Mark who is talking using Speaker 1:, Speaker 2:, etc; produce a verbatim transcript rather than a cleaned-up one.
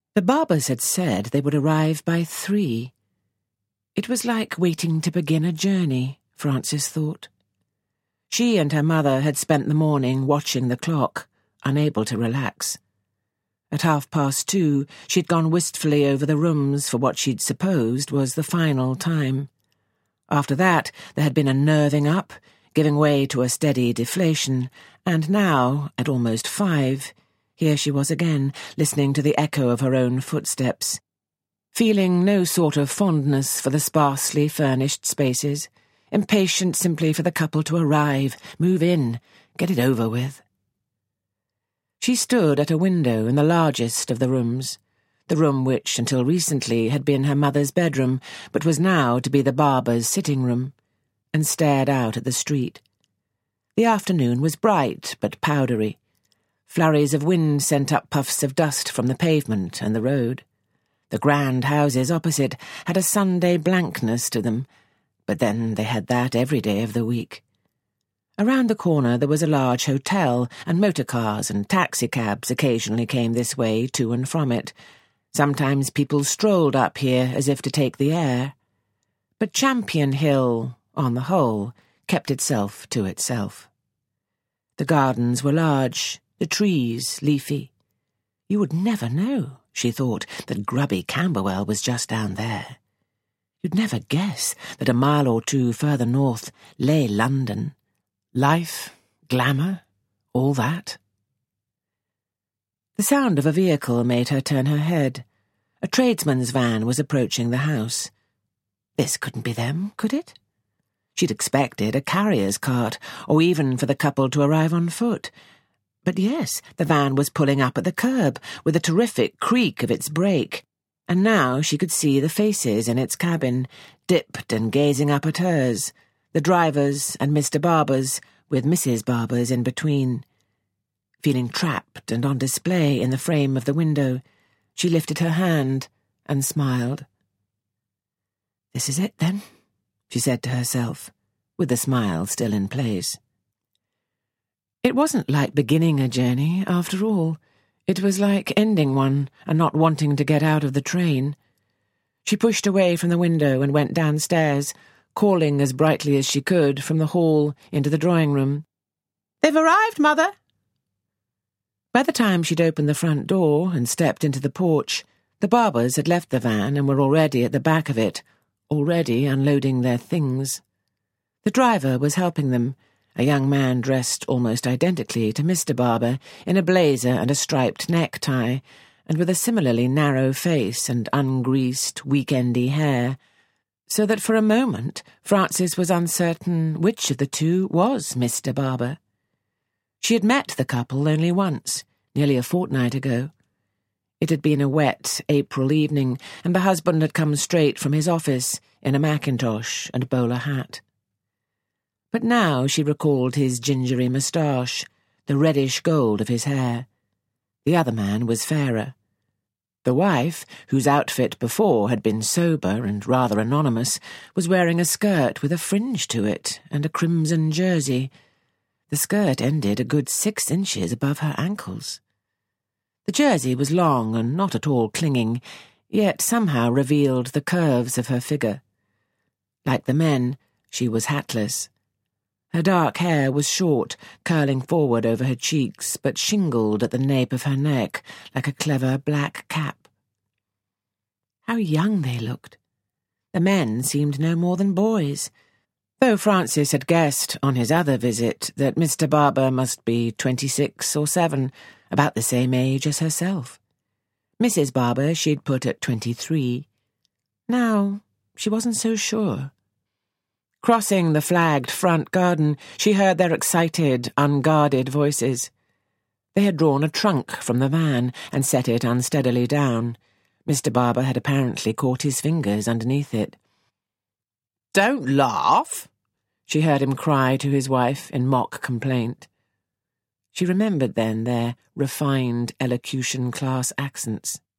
Speaker 1: The Barbers had said they would arrive by three. It was like waiting to begin a journey, Frances thought. She and her mother had spent the morning watching the clock, unable to relax. At half past two, she'd gone wistfully over the rooms for what she'd supposed was the final time. After that, there had been a nerving up, giving way to a steady deflation, and now, at almost five, here she was again, listening to the echo of her own footsteps, feeling no sort of fondness for the sparsely furnished spaces, impatient simply for the couple to arrive, move in, get it over with. She stood at a window in the largest of the rooms, the room which, until recently, had been her mother's bedroom, but was now to be the Barber's sitting room, and stared out at the street. The afternoon was bright but powdery. Flurries of wind sent up puffs of dust from the pavement and the road. The grand houses opposite had a Sunday blankness to them, but then they had that every day of the week. Around the corner there was a large hotel, and motor cars and taxicabs occasionally came this way to and from it. Sometimes people strolled up here as if to take the air. But Champion Hill, on the whole, kept itself to itself. The gardens were large, the trees leafy. You would never know, she thought, that grubby Camberwell was just down there. You'd never guess that a mile or two further north lay London. Life, glamour, all that. The sound of a vehicle made her turn her head. A tradesman's van was approaching the house. This couldn't be them, could it? She'd expected a carrier's cart, or even for the couple to arrive on foot. But yes, the van was pulling up at the curb, with a terrific creak of its brake, and now she could see the faces in its cabin, dipped and gazing up at hers, the driver's and Mister Barber's, with Missus Barber's in between. Feeling trapped and on display in the frame of the window, she lifted her hand and smiled. "This is it, then," she said to herself, with the smile still in place. It wasn't like beginning a journey, after all. It was like ending one and not wanting to get out of the train. She pushed away from the window and went downstairs, calling as brightly as she could from the hall into the drawing-room. "They've arrived, Mother!" By the time she'd opened the front door and stepped into the porch, the Barbers had left the van and were already at the back of it, already unloading their things. The driver was helping them, a young man dressed almost identically to Mister Barber, in a blazer and a striped necktie, and with a similarly narrow face and ungreased, week-endy hair, so that for a moment Frances was uncertain which of the two was Mister Barber. She had met the couple only once, nearly a fortnight ago. It had been a wet April evening, and the husband had come straight from his office in a mackintosh and bowler hat. But now she recalled his gingery moustache, the reddish gold of his hair. The other man was fairer. The wife, whose outfit before had been sober and rather anonymous, was wearing a skirt with a fringe to it and a crimson jersey. The skirt ended a good six inches above her ankles. The jersey was long and not at all clinging, yet somehow revealed the curves of her figure. Like the men, she was hatless. Her dark hair was short, curling forward over her cheeks, but shingled at the nape of her neck like a clever black cap. How young they looked. The men seemed no more than boys, though Frances had guessed on his other visit that Mister Barber must be twenty-six or seven, about the same age as herself. Missus Barber she'd put at twenty-three. Now, she wasn't so sure. Crossing the flagged front garden, she heard their excited, unguarded voices. They had drawn a trunk from the van and set it unsteadily down. Mister Barber had apparently caught his fingers underneath it. "Don't laugh," she heard him cry to his wife in mock complaint. She remembered then their refined elocution class accents.